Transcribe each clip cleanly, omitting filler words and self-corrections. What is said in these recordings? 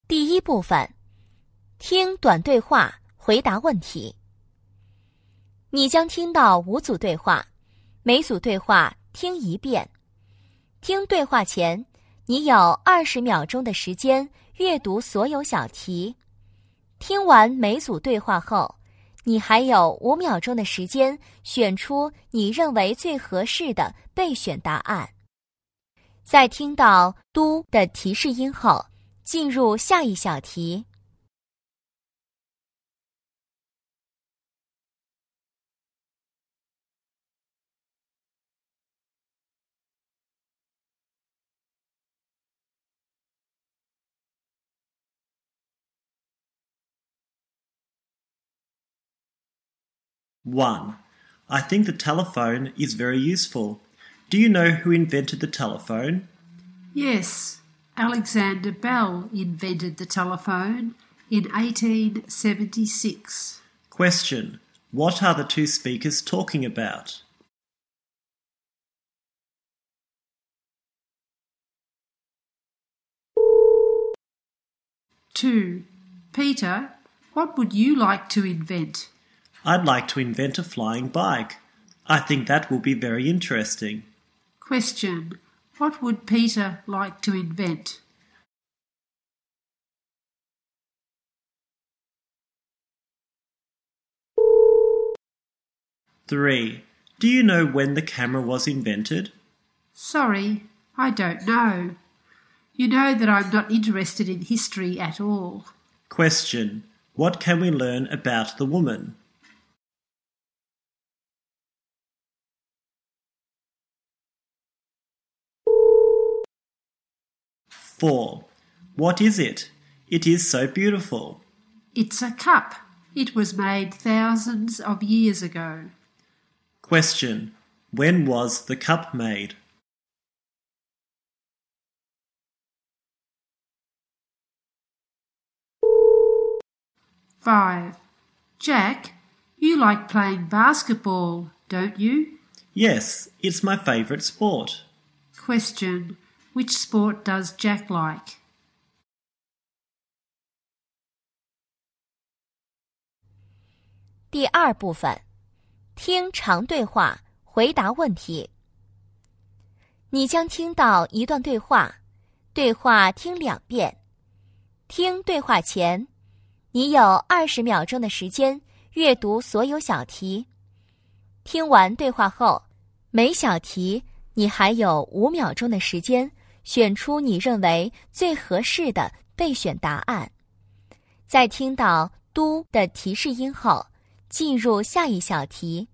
第一部分，听短对话，回答问题。你将听到5组对话，每组对话听1遍。听对话前，你有20秒钟的时间阅读所有小题。听完每组对话后，你还有5秒钟的时间选出你认为最合适的备选答案。在听到“嘟”的提示音后，进入下一小题。 1. I think the telephone is very useful. Do you know who invented the telephone? Yes, Alexander Bell invented the telephone in 1876. Question. What are the two speakers talking about? 2. Peter, what would you like to invent? I'd like to invent a flying bike. I think that will be very interesting. Question. What would Peter like to invent? 3. Do you know when the camera was invented? Sorry, I don't know. You know that I'm not interested in history at all. Question. What can we learn about the woman? 4. What is it? It is so beautiful. It's a cup. It was made thousands of years ago. Question. When was the cup made? 5. Jack, you like playing basketball, don't you? Yes, it's my favourite sport. Question. Which sport does Jack like? 第二部分，听长对话，回答问题。你将听到一段对话，对话听2遍。听对话前，你有20秒钟的时间阅读所有小题。听完对话后，每小题你还有5秒钟的时间选出你认为最合适的备选答案。在听到“嘟”的提示音后，进入下一小题。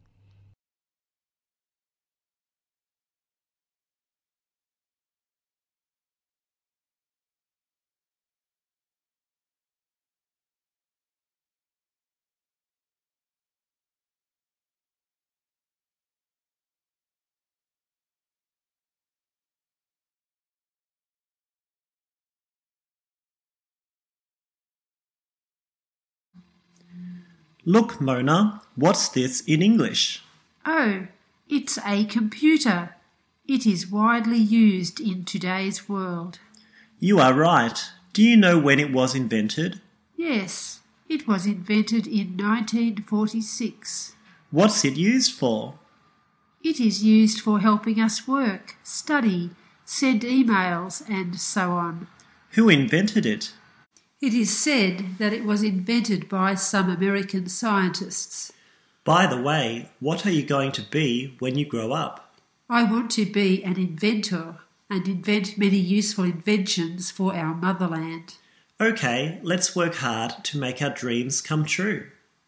Look, Mona, what's this in English? Oh, it's a computer. It is widely used in today's world. You are right. Do you know when it was invented? Yes, it was invented in 1946. What's it used for? It is used for helping us work, study, send emails, and so on. Who invented it? It is said that it was invented by some American scientists. By the way, what are you going to be when you grow up? I want to be an inventor and invent many useful inventions for our motherland. Okay, let's work hard to make our dreams come true.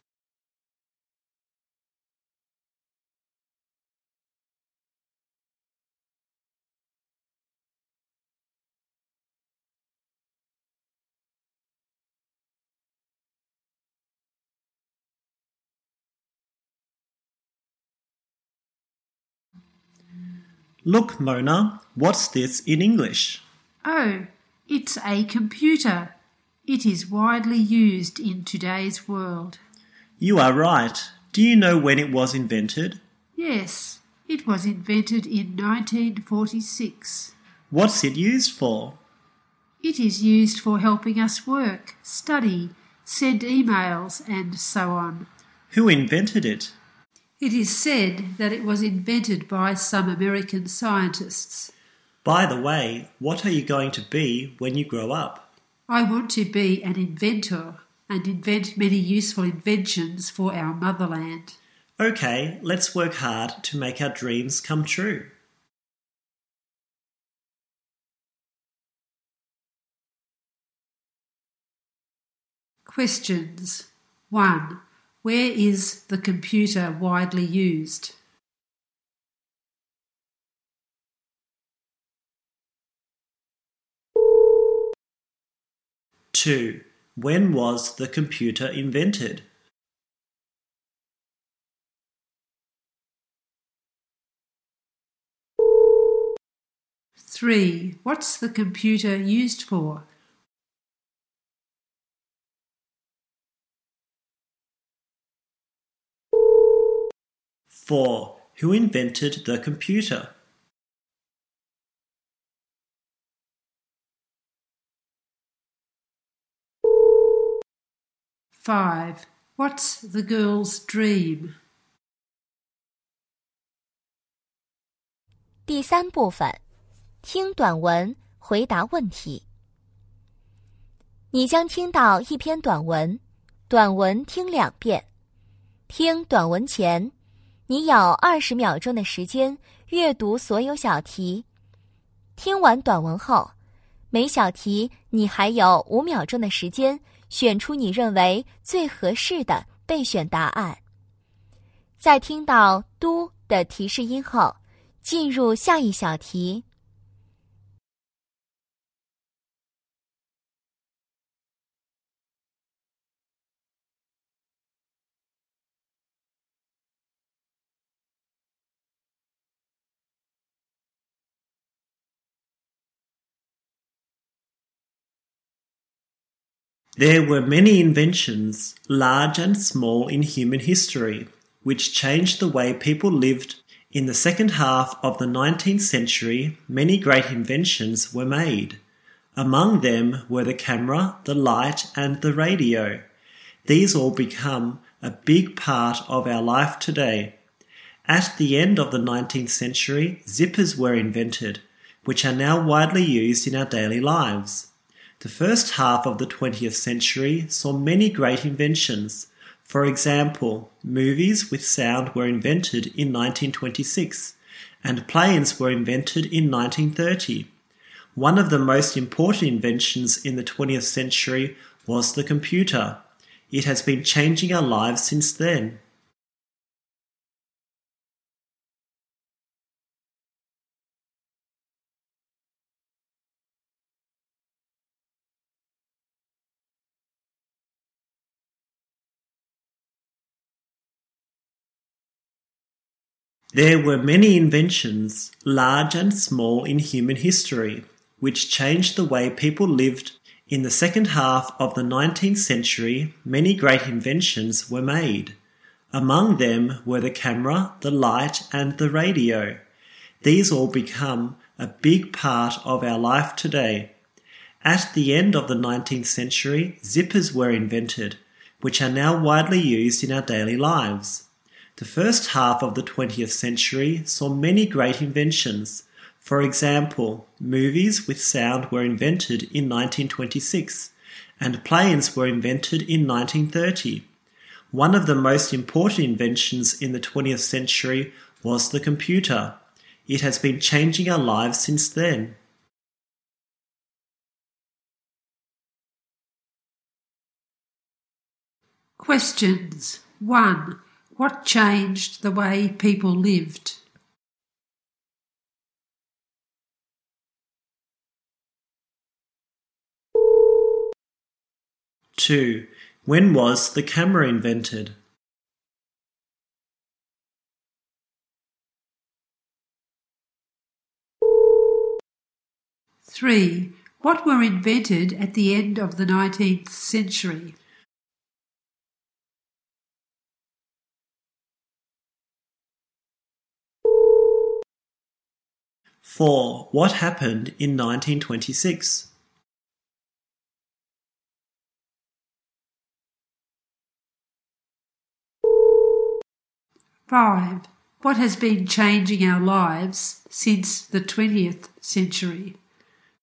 Look, Mona, what's this in English? Oh, it's a computer. It is widely used in today's world. You are right. Do you know when it was invented? Yes, it was invented in 1946. What's it used for? It is used for helping us work, study, send emails, and so on. Who invented it? It is said that it was invented by some American scientists. By the way, what are you going to be when you grow up? I want to be an inventor and invent many useful inventions for our motherland. Okay, let's work hard to make our dreams come true. Questions. 1. Where is the computer widely used? 2. When was the computer invented? 3. What's the computer used for? 4. Who invented the computer? 5. What's the girl's dream? 第3部分，听短文，回答问题。你将听到一篇短文，短文听2遍。听短文前，你有20秒钟的时间阅读所有小题。听完短文后，每小题你还有5秒钟的时间选出你认为最合适的备选答案。在听到“嘟”的提示音后，进入下一小题。 There were many inventions, large and small, in human history, which changed the way people lived. In the second half of the 19th century, many great inventions were made. Among them were the camera, the light, and the radio. These all become a big part of our life today. At the end of the 19th century, zippers were invented, which are now widely used in our daily lives. The first half of the 20th century saw many great inventions. For example, movies with sound were invented in 1926, and planes were invented in 1930. One of the most important inventions in the 20th century was the computer. It has been changing our lives since then. There were many inventions, large and small, in human history, which changed the way people lived. In the second half of the 19th century, many great inventions were made. Among them were the camera, the light, and the radio. These all become a big part of our life today. At the end of the 19th century, zippers were invented, which are now widely used in our daily lives. The first half of the 20th century saw many great inventions. For example, movies with sound were invented in 1926, and planes were invented in 1930. One of the most important inventions in the 20th century was the computer. It has been changing our lives since then. Questions. 1. What changed the way people lived? 2. When was the camera invented? 3. What were invented at the end of the 19th century? 4. What happened in 1926? 5. What has been changing our lives since the 20th century?